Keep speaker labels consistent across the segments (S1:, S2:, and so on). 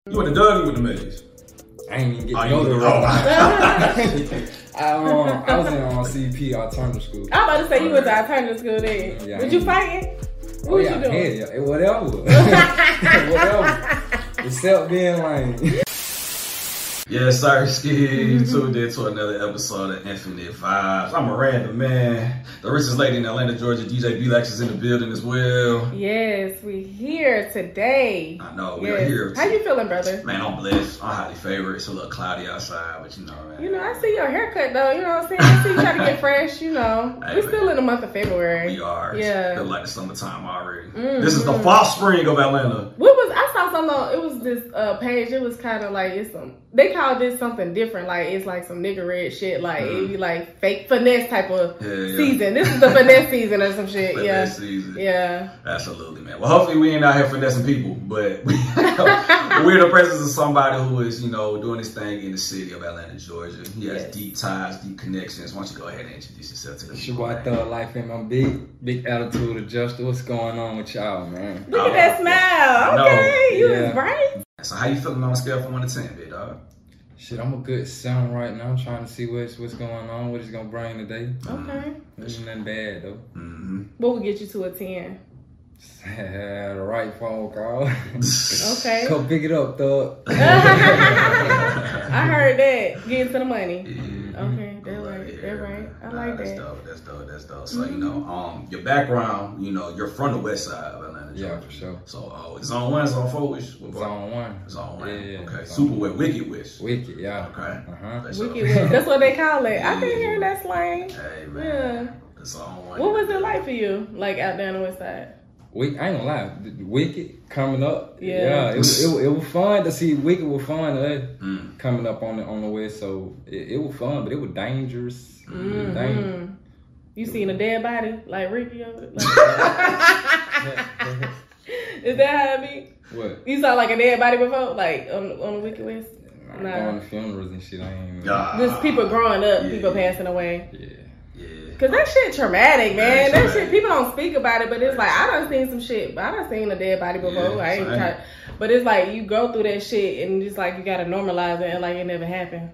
S1: You went to Doug, you went to Maze?
S2: I ain't even get to go to the road. I was in CP alternative school.
S3: I'm about to say you went to alternative school then.
S2: Yeah,
S3: Did you fighting? What you doing?
S2: Yeah, whatever. Whatever. Except being lame.
S1: Yes, sir, Ski. Tuned in to another episode of Infinite Vibes. I'm a random man. The richest lady in Atlanta, Georgia, DJ B-Lax is in the building as well.
S3: Yes, we here today.
S1: I know, we are here.
S3: How you feeling, brother?
S1: Man, I'm blessed. I'm highly favored. It's a little cloudy outside, but you know, man.
S3: You know, I see your haircut though. You know what I'm saying? I see you trying to get fresh. You know,
S1: Hey,
S3: we're still in the month of February.
S1: We are.
S3: Yeah.
S1: Feel like the summertime already. This is the fall spring of Atlanta.
S3: What was I saw something on? It was this page. It was kind of like it's some. They called this something different. Like it's like some nigga red shit. Like it be like fake finesse type of season. This is the finesse season or some shit.
S1: Finesse season.
S3: Yeah.
S1: Absolutely, man. Well, hopefully we ain't out here finessing people, but we're in the presence of somebody who is, you know, doing this thing in the city of Atlanta, Georgia. He has deep ties, deep connections. Why don't you go ahead and introduce yourself to the
S2: people? It's your boy Thug Life and my big attitude adjuster. What's going on with y'all, man?
S3: Look at that smile. Okay, you was right.
S1: So how you feeling on a scale from 1 to 10, big dog?
S2: Shit, I'm a good 7 right now. I'm trying to see what's going on, what it's gonna bring today.
S3: Okay.
S2: Ain't nothing bad though.
S3: What would get you to a 10?
S2: The right phone call.
S3: Okay.
S2: Go pick it up, Thug.
S3: I heard that. Getting to the money. Okay, that's right. That's right. I like
S1: that's
S3: that.
S1: That's dope. So, you know, your background, you know, you're from the west side of Atlanta, Georgia.
S2: Yeah, for sure.
S1: So, it's Zone 1, Zone 4, which?
S2: Zone 1.
S1: Zone 1.
S2: Yeah.
S1: Okay. Super Wet, Wicked West.
S2: Wicked, yeah.
S1: Okay.
S3: Wicked West. That's what they call it. I've been hearing that slang.
S1: Hey, man.
S3: Yeah.
S1: It's Zone 1.
S3: What was it like for you, like out there on the west side?
S2: I ain't gonna lie, Wicked coming up.
S3: Yeah.
S2: It was fun to see. Wicked was fun to us coming up on the west. So it was fun, but it was dangerous. Dangerous.
S3: You seen a dead body like Ricky over it? Like, is that how it be?
S2: What?
S3: You saw like a dead body before, like on the Wicked West?
S2: Nah. Going to funerals and shit. I ain't.
S3: Just people growing up, people passing away.
S2: Yeah.
S3: Cause that shit traumatic, man. That shit, people don't speak about it, but it's like, I done seen some shit, but I done seen a dead body before.
S1: Yeah,
S3: I ain't try, but it's like, you go through that shit and it's like, you gotta normalize it and like it never happened.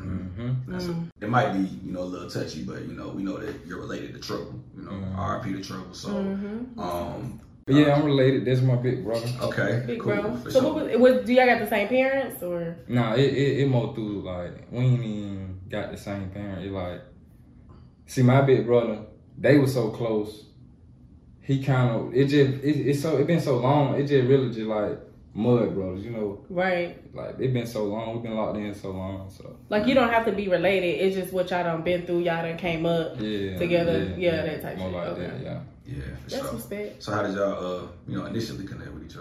S1: It might be, you know, a little touchy, but, you know, we know that you're related to Trouble, you know, RIP to Trouble, so,
S2: but yeah, I'm related. That's my big brother.
S1: Okay,
S3: big
S1: cool.
S3: Bro. So what was, do y'all got the same parents or?
S2: Nah, it more through, like, we ain't even got the same parent. It like, see, my big brother, they were so close. He kind of, it been so long. It just really just like mud brothers, you know.
S3: Right.
S2: Like, it been so long. We've been locked in so long, so.
S3: Like, you don't have to be related. It's just what y'all done been through. Y'all done came up together. Yeah, that type of shit.
S2: More like that, yeah.
S1: Yeah, for
S3: That's
S1: sure.
S3: respect.
S1: So how did y'all, you know, initially connect with each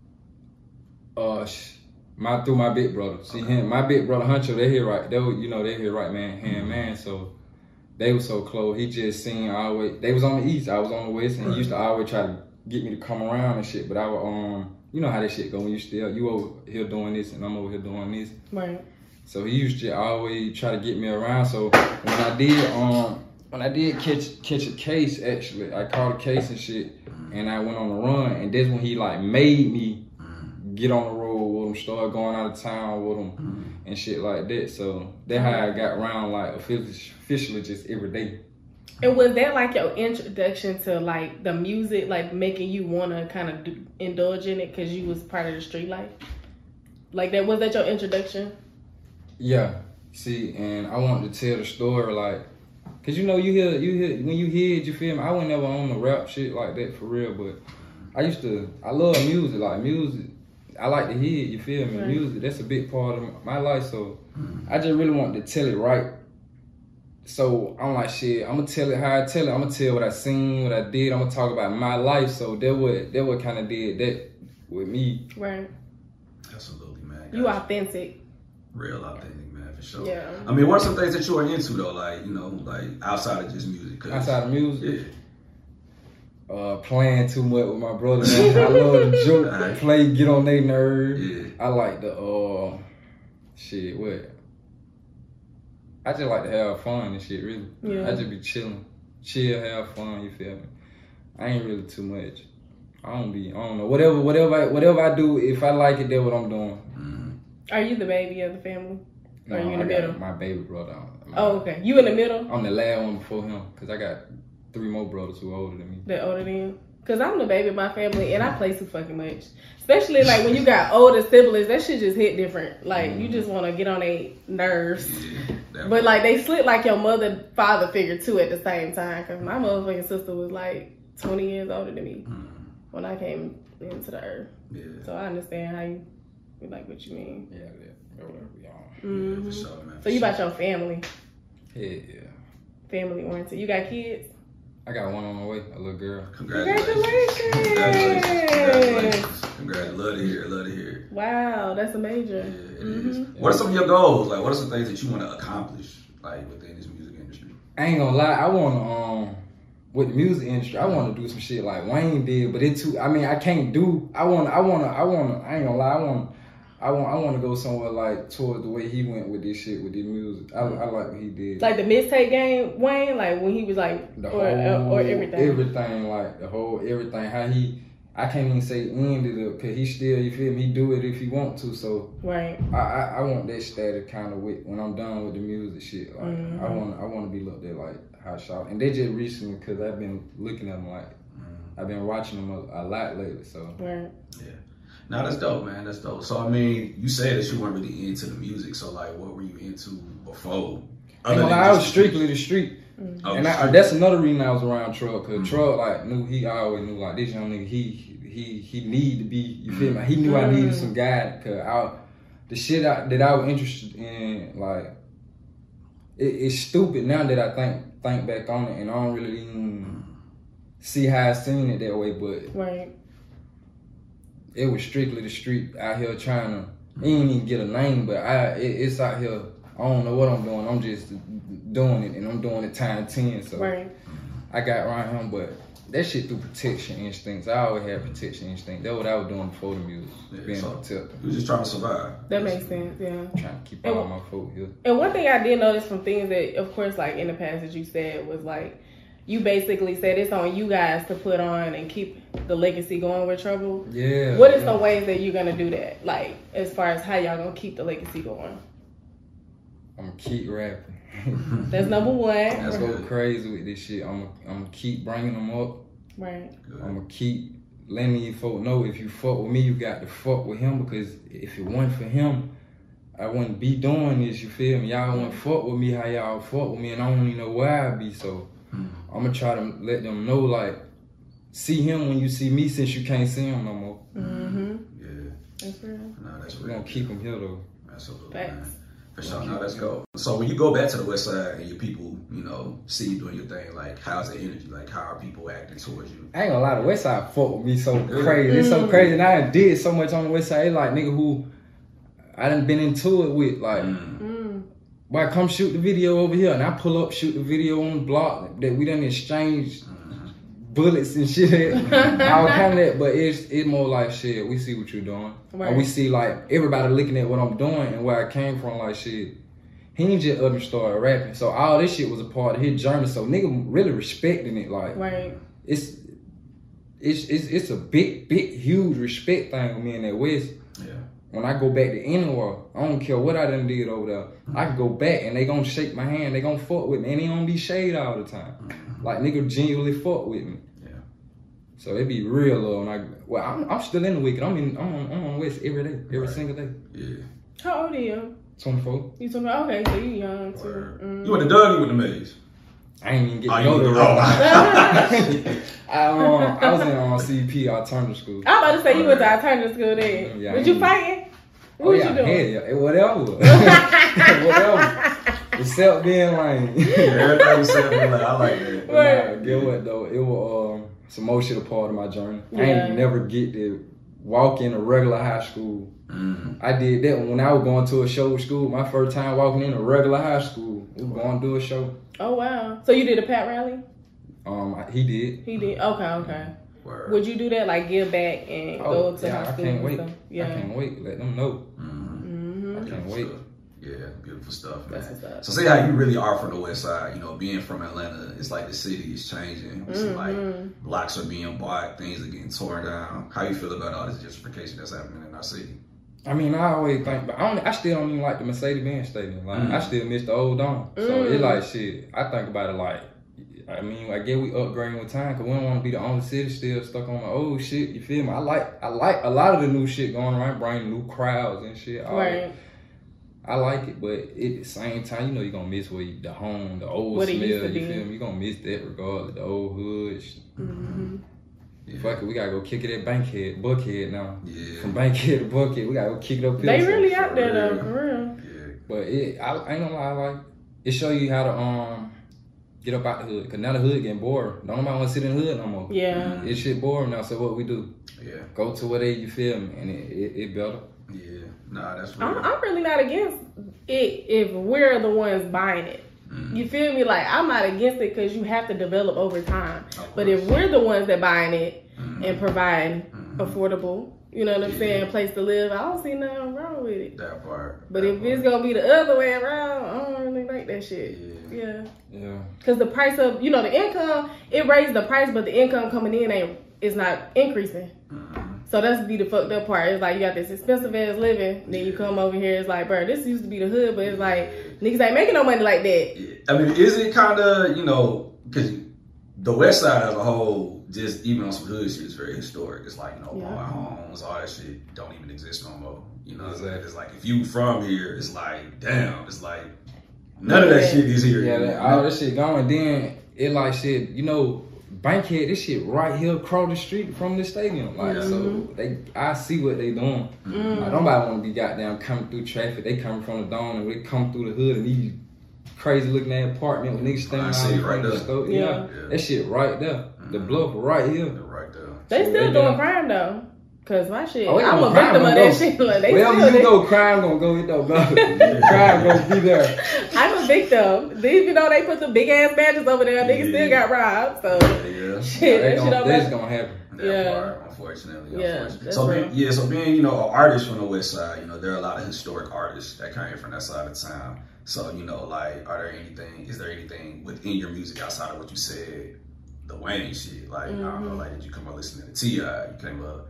S1: other?
S2: Through my big brother. See him, my big brother Huncho, they here right. They here right, man, hand man. So they were so close. He just seen always. They was on the east, I was on the west, and he used to always try to get me to come around and shit. But I would, you know how that shit go when you over here doing this and I'm over here doing this.
S3: Right.
S2: So he used to always try to get me around. So when I did catch a case, actually, I caught a case and shit, and I went on a run, and that's when he like made me get on the road with him, start going out of town with him, and shit like that. So that's how I got around like officially just every day.
S3: And was that like your introduction to like the music, like making you want to kind of indulge in it because you was part of the street life? Like that, was that your introduction?
S2: Yeah. See, and I wanted to tell the story like, cause you know you hear when you hear it, you feel me? I was never on the rap shit like that for real, but I love music, like music. I like to hear it, you feel me? Right. Music, that's a big part of my life, so I just really wanted to tell it right. So I'm like, shit, I'm gonna tell it how I tell it. I'm gonna tell what I seen, what I did. I'm gonna talk about my life. So that what kind of did that with me.
S3: Right.
S1: Absolutely, man.
S3: You authentic.
S1: Real authentic, man, for sure.
S3: Yeah.
S1: I mean, what are some things that you are into though? Like, you know, like outside of just music.
S2: Outside of music?
S1: Yeah.
S2: Playing too much with my brother, man. I love to joke, play, get on their nerve.
S1: Yeah.
S2: I like the shit, what? I just like to have fun and shit, really.
S3: Yeah.
S2: I just be chilling. Chill, have fun, you feel me? I ain't really too much. I don't know. Whatever I do, if I like it, that's what I'm doing.
S3: Are you the baby of the family?
S2: No,
S3: or are you in the
S2: I
S3: middle?
S2: got my baby brother.
S3: Oh, okay. You in the middle?
S2: I'm the last one before him because I got 3 more brothers who are older than me.
S3: They're older than you? Because I'm the baby of my family and I play too fucking much. Especially like when you got older siblings, that shit just hit different. Like you just want to get on their nerves. Yeah, but like they split like your mother, father figure too at the same time. Because my motherfucking sister was like 20 years older than me when I came into the earth. Yeah. So I understand how you like what you mean.
S2: Yeah. Whatever we on.
S3: Mm-hmm.
S1: Yeah, for sure, man.
S3: So you about your family.
S2: Yeah.
S3: Family oriented. You got kids?
S2: I got one on the way, a little girl.
S3: Congratulations.
S1: Love to hear it.
S3: Wow, that's amazing.
S1: Yeah, it is. What are some of your goals? Like, what are some things that you want to accomplish, like, within this music industry?
S2: I ain't gonna lie, I want to, with the music industry, I want to do some shit like Wayne did, but it too, I mean, I can't do, I ain't gonna lie, I want to go somewhere like towards the way he went with this shit, with this music. I like what he did.
S3: Like the mixtape game, Wayne, like when he was like,
S2: the
S3: or everything.
S2: Everything, like the whole, everything, how he, I can't even say ended it, because he still, you feel me, he do it if he want to, so.
S3: Right.
S2: I want that status kind of with, when I'm done with the music shit, like, I want to be looked at like Hot Shot. And they just recently, because I've been looking at them like, I've been watching them a lot lately, so.
S3: Right.
S1: Yeah. No, that's dope, man. That's dope. So, I mean, you said that you weren't really into the music. So, like, what were you into before?
S2: I was strictly the street.
S1: Oh,
S2: and that's another reason I was around Trug. Because Trug, like, he always knew, like, this young nigga, he need to be, you feel me? He knew I needed some guide. Because the shit that I was interested in, like, it's stupid now that I think back on it. And I don't really even see how I seen it that way. But
S3: right.
S2: It was strictly the street out here trying to, he didn't even get a name, but it's out here, I don't know what I'm doing, I'm just doing it, and I'm doing it times 10, so
S3: right.
S2: I got around him, but that shit through protection instincts. I always had protection instincts. That's what I was doing before the music, being protected.
S1: You was just trying to survive.
S3: That makes sense, yeah.
S2: Trying to keep all my folk here.
S3: And one thing I did notice from things that, of course, like in the past that you said was like, you basically said it's on you guys to put on and keep the legacy going with Trouble.
S2: Yeah.
S3: What is some ways that you're going to do that? Like, as far as how y'all going to keep the legacy going?
S2: I'm going to keep rapping.
S3: That's number one.
S2: Let's go crazy with this shit. I'm going to keep bringing them up.
S3: Right.
S2: I'm going to keep letting you folk know if you fuck with me, you got to fuck with him, because if it wasn't for him, I wouldn't be doing this, you feel me? Y'all wouldn't fuck with me how y'all fuck with me, and I don't even know where I'd be, so I'm gonna try to let them know, like, see him when you see me, since you can't see him no more.
S1: Yeah.
S3: That's real.
S1: No, that's real.
S2: We're gonna keep him here, though.
S1: Absolutely,
S3: Thanks.
S1: man. For sure. No, let's go. So when you go back to the West Side and your people, you know, see you doing your thing, like, how's the energy? Like, how are people acting towards you?
S2: I ain't gonna lie, the West Side fuck with me so crazy. It's so crazy, and I did so much on the West Side. It's like nigga who I done been into it with, like, boy, come shoot the video over here, and I pull up, shoot the video on the block that we done exchanged bullets and shit, all kind of that. But it's more like shit. We see what you're doing, and we see like everybody looking at what I'm doing and where I came from. Like shit, he ain't just up and started rapping. So all this shit was a part of his journey. So nigga really respecting it. Like it's a big, huge respect thing with me in that West. Yeah. When I go back to anywhere, I don't care what I done did over there. I can go back and they gonna shake my hand. They gonna fuck with me, and they gonna be shade all the time. Like nigga genuinely fuck with me. Yeah. So it be real love. And I'm still in the Wicked. I'm on West every day, every single day. Yeah.
S3: How old are you?
S2: 24.
S3: You 24? Okay, so you young too.
S1: You went to Doug, you went to Maze.
S2: I ain't even get to go to I was in CP alternative school.
S3: I was about to say you went to alternative school then.
S2: Yeah,
S3: was you fighting? What was you doing?
S2: Yeah, whatever. Whatever. Except being lame.
S1: Everything except being lame. I like that.
S2: But nah, get what though? It was some more shit a part of my journey. I ain't never get to walk in a regular high school. I did that when I was going to a show school. My first time walking in a regular high school. We were going to do a show.
S3: Oh wow! So you did a Pat rally?
S2: He did.
S3: He did. Okay. Word. Would you do that? Like give back and go to high school?
S2: I can't wait.
S3: Stuff? Yeah.
S2: I can't wait. Let them know. I can't wait.
S1: Yeah, beautiful stuff, man.
S3: That's
S1: so say how you really are from the West Side. You know, being from Atlanta, it's like the city is changing. We see like blocks are being bought, things are getting torn down. How you feel about all this gentrification that's happening in our city?
S2: I mean, I always think, but I still don't even like the Mercedes-Benz Stadium. Like, I still miss the old dome. So it's like shit. I think about it like, I mean, I guess we upgrading with time because we don't want to be the only city still stuck on the old shit. You feel me? I like a lot of the new shit going around, bringing new crowds and shit.
S3: Right.
S2: I like it, but at the same time, you know, you're gonna miss the home, the old
S3: what
S2: smell.
S3: You
S2: feel me? You're gonna miss that regardless. The old hood. Yeah. Fuck it, we gotta go kick it at Buckhead now. Yeah. From Bankhead to Buckhead, we gotta go kick it up.
S3: They really out there though, for real.
S2: Yeah. But I ain't gonna lie, like it show you how to get up out the hood. Cause now the hood getting bored. Don't nobody wanna sit in the hood no more.
S3: Yeah.
S2: It's shit boring now. So what we do?
S1: Yeah.
S2: Go to where you feel me, and it better.
S1: Yeah. Nah, that's real.
S3: I'm really not against it if we're the ones buying it. You feel me? Like, I'm not against it because you have to develop over time. But if we're the ones that buying it and providing affordable, you know what I'm saying, place to live, I don't see nothing wrong with it.
S1: That part.
S3: But if it's going to be the other way around, I don't really like that shit. Yeah. Because the price of, you know, the income, it raised the price, but the income coming in is not increasing. So that's be the fucked up part. It's like you got this expensive ass living, then you come over here, it's like, bro, this used to be the hood, but it's like, niggas ain't making no money like that.
S1: I mean, is it kind of, you know, because the West Side as a whole, just even on some hood shit, is very historic. It's like, you know, buying homes, all that shit don't even exist no more. You know, it's like, if you from here, it's like, damn, it's like, none of that shit is here.
S2: Yeah, all that shit going. Then it like shit, you know, Bankhead, this shit right here across the street from the stadium. Like, so I see what they doing. Like, nobody want to be goddamn coming through traffic. They coming from the dome and they come through the hood and these crazy looking at apartment with niggas standing out in front of the store. Yeah. That shit right there. The bluff right here.
S1: Right there.
S3: They still doing crime though. Cause my shit, I'm a victim of that shit. Like,
S2: wherever you go, crime gonna go. It don't go. Crime gonna be there.
S3: I'm a victim. Even though they put the big ass badges over there, niggas still got robbed. So shit,
S2: that's gonna happen.
S1: That part, unfortunately. So being, you know, an artist from the West Side, you know, there are a lot of historic artists that came from that side of town. So, you know, like, is there anything within your music outside of what you said, the Wayne shit? Like, I don't know, like, did you come up listening to T.I.? You came up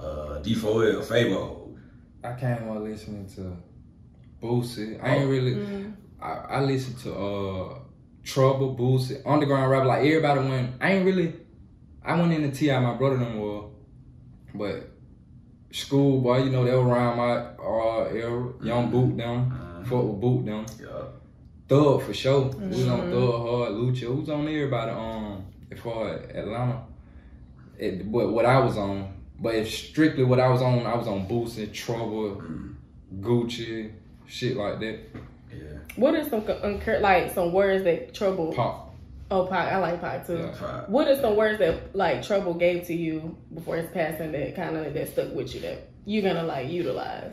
S1: D4L, Fabo.
S2: I came up listening to Boosie. I ain't really. I listened to Trouble, Boosie, underground rap. Like everybody went. I went into T.I. My brother them were, but Schoolboy, you know, they were around my era. Young Boot them, fuck with Boot them. Thug for sure. We was on Thug Hard, Lucha. We was on everybody. As far as Atlanta, but what I was on. But if strictly what I was on Boosie, Trouble, Gucci, shit like that.
S3: Yeah. What is some words that Trouble?
S2: Pop.
S3: Oh, Pac. I like Pac too.
S1: Yeah.
S3: What are some words that like Trouble gave to you before his passing that kind of that stuck with you that you're gonna like utilize?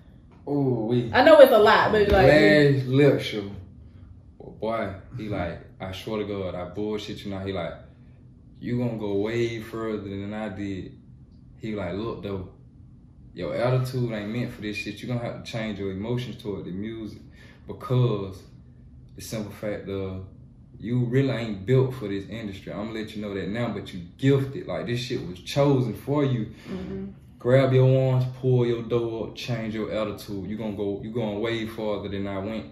S2: Oh,
S3: I know it's a lot, but like
S2: last lip show. Boy, he like, I swear to God, I bullshit you now. He like, you gonna go way further than I did. He like, look though, your attitude ain't meant for this shit. You're gonna have to change your emotions toward the music because the simple fact of you really ain't built for this industry. I'm gonna let you know that now, but you gifted. Like this shit was chosen for you. Grab your arms, pull your door up, change your attitude. You going way farther than I went.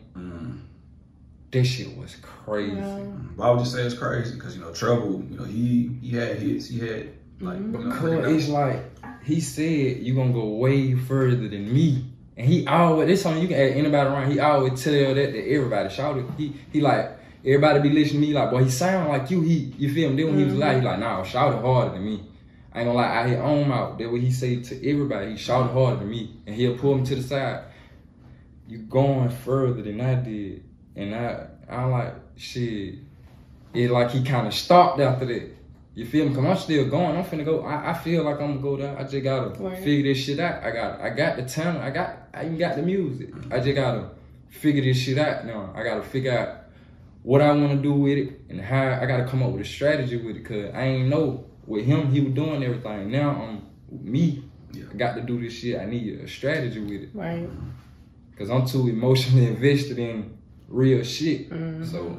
S2: This shit was crazy.
S1: Why would you say it's crazy? Because, you know, Trouble, you know, he had hits, he had like,
S2: because it's like he said you gonna go way further than me, and he always, this something you can ask anybody around. He always tell that to everybody. Shout it. He like everybody be listening to me like, boy, he sound like you. You feel him? Then when he was alive, he like, nah, shout it harder than me. I ain't gonna lie, out here on out. That what he say to everybody. He shouted harder than me, and he'll pull me to the side. You going further than I did, and I like shit. It like he kind of stopped after that. You feel me? Cause I'm still going. I'm finna go. I feel like I'm gonna go there. I just gotta figure this shit out. I got the talent. I even got the music. I just gotta figure this shit out now. I gotta figure out what I wanna do with it and how I gotta come up with a strategy with it. Cause I ain't know with him, he was doing everything. Now me. I got to do this shit. I need a strategy with it.
S3: Right.
S2: Cause I'm too emotionally invested in real shit. So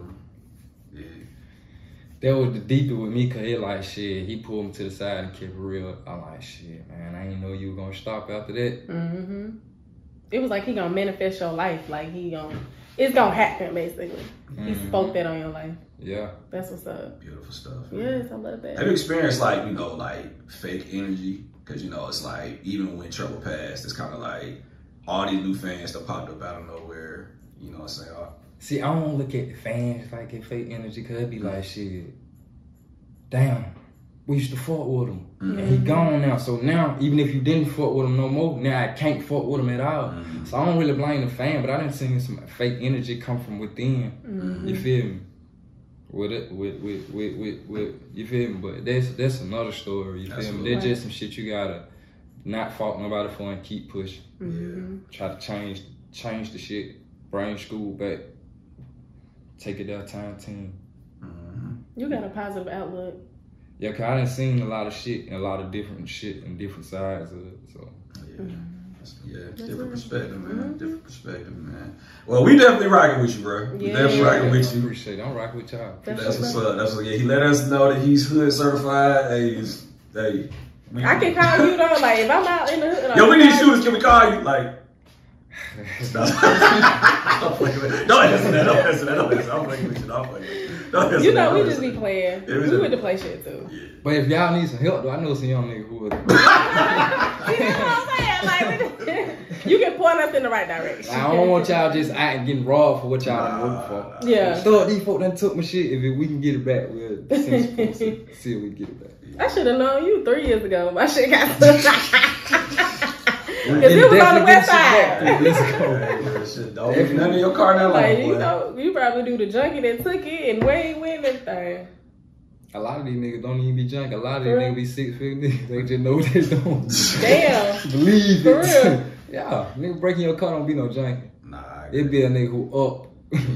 S2: that was the deeper with me, cause he like shit. He pulled me to the side and kept it real. I'm like shit, man. I didn't know you were gonna stop after that.
S3: it was like he gonna manifest your life. Like it's gonna happen basically. He spoke that on your life.
S2: Yeah.
S3: That's what's up.
S1: Beautiful stuff.
S3: Yes, I love that.
S1: Have you experienced like, you know, like fake energy? Because, you know, it's like even when Trouble passed, it's kind of like all these new fans that popped up out of nowhere. You know what I'm saying?
S2: See, I don't look at the fans like a fake energy because it'd be like, shit, damn, we used to fuck with him. And he gone now. So now, even if you didn't fuck with him no more, now I can't fuck with him at all. So I don't really blame the fan, but I done seen some fake energy come from within. You feel me? With you feel me? But that's another story. You feel me? There's just some shit you gotta not fault nobody for and keep pushing. Try to change the shit. Bring school back. Take it down time team.
S3: You got a positive outlook.
S2: Yeah, cause I done seen a lot of shit and a lot of different shit and different sides of it. So
S1: different perspective, man. Different perspective, man. Well, we definitely rocking with you, bro. We definitely rocking with you.
S2: Appreciate it. I'm rocking with y'all.
S1: That's what's up. That's what. Yeah, he let us know that he's hood certified. Hey,
S3: I can call you though. Like if I'm out in the hood.
S1: Yo, we need shooters. Can we call you? Like. Don't answer that. Don't answer that. I'm playing with you.
S3: You know, we just be playing. We went to play shit too.
S2: Yeah. But if y'all need some help, though, I know some young niggas who would.
S3: You know what I'm saying? Like, you can point us in the right direction.
S2: I don't want y'all just out and getting robbed for what y'all done working for.
S3: Yeah.
S2: So these folk done took my shit. If we can get it back, we'll see if we can get it back.
S3: I should have known you 3 years ago. My shit got stuck. Because it was on the west side.
S1: Don't leave none of your car now.
S3: Like, you know, you probably do the junkie that took it and where he went and everything.
S2: A lot of these niggas don't even be junkie. A lot of these niggas be 6 figure niggas. They just know what they doing.
S3: Damn.
S2: Believe
S3: For
S2: it.
S3: real.
S2: Yeah. Nigga breaking your car don't be no junkie.
S1: Nah.
S2: It be a nigga who up.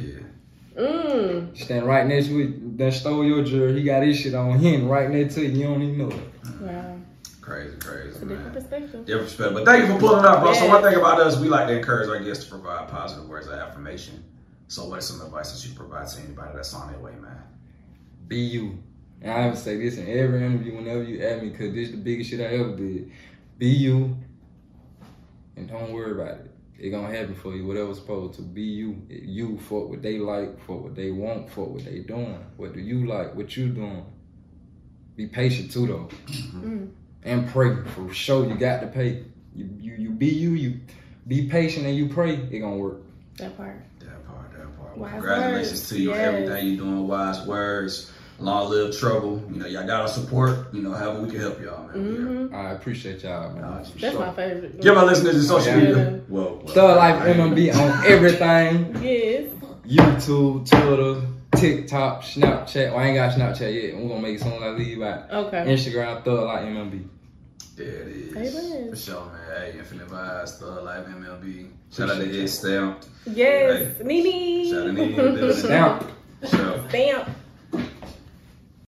S2: Stand right next to it, that stole your jewelry. He got his shit on him right next to you. You don't even know it.
S3: Wow.
S1: Crazy,
S3: It's a
S1: man.
S3: different perspective.
S1: Different perspective. But thank you for pulling up, bro. So one thing about us, we like to encourage our guests to provide positive words of affirmation. So what is some advice that you provide to anybody that's on their way, man?
S2: Be you. And I would say this in every interview whenever you ask me, because this is the biggest shit I ever did. Be you. And don't worry about it. It's gonna happen for you, whatever's supposed to. Be you. You, fuck what they like, fuck what they want, fuck what they doing. What do you like, what you doing. Be patient too, though. And pray. For sure, you got to pay. You be you be patient and you pray, it gonna work.
S3: That part.
S1: Well, congratulations to you on everything you're doing. Wise words. Long live Trouble. You know, y'all got our support. You know, however we can help y'all, man.
S2: I appreciate y'all, man.
S3: That's my favorite.
S1: Give my listeners the social media. Whoa.
S2: Thug Life MMB on everything.
S3: Yes.
S2: YouTube, Twitter, TikTok, Snapchat. Well, I ain't got Snapchat yet. We're gonna make it soon as I leave out.
S3: Okay.
S2: Instagram, Thug Life MMB.
S1: There it is.
S3: Amen.
S1: For sure, man. Hey, Infinite Vibes, Thug Life MLB. Shout out to Ed Stamped.
S3: Yes.
S1: Hey.
S3: Nene.
S1: Shout out to Nene.
S2: Stamp.
S1: Sure.
S3: Stamp.